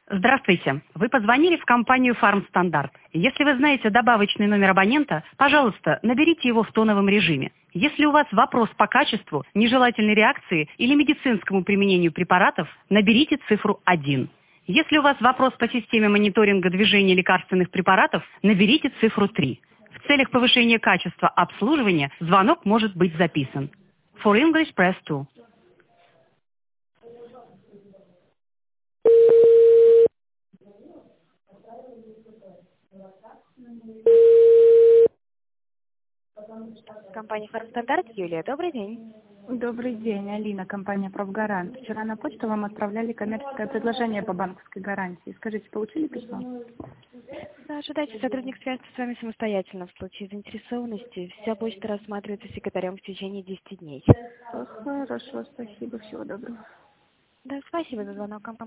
Здравствуйте. Вы позвонили в компанию «Фармстандарт». Если вы знаете добавочный номер абонента, пожалуйста, наберите его в тоновом режиме. Если у вас вопрос по качеству, нежелательной реакции или медицинскому применению препаратов, наберите цифру 1. Если у вас вопрос по системе мониторинга движения лекарственных препаратов, наберите цифру 3. В целях повышения качества обслуживания звонок может быть записан. For English, press 2. Компания «Фармстандарт». Юлия, добрый день. Добрый день, Алина, компания «Профгарант». Вчера на почту вам отправляли коммерческое предложение по банковской гарантии. Скажите, получили письмо? Да, ожидайте, сотрудник свяжется с вами самостоятельно в случае заинтересованности. Вся почта рассматривается секретарем в течение 10 дней. Хорошо, спасибо, всего доброго. Да, спасибо за звонок.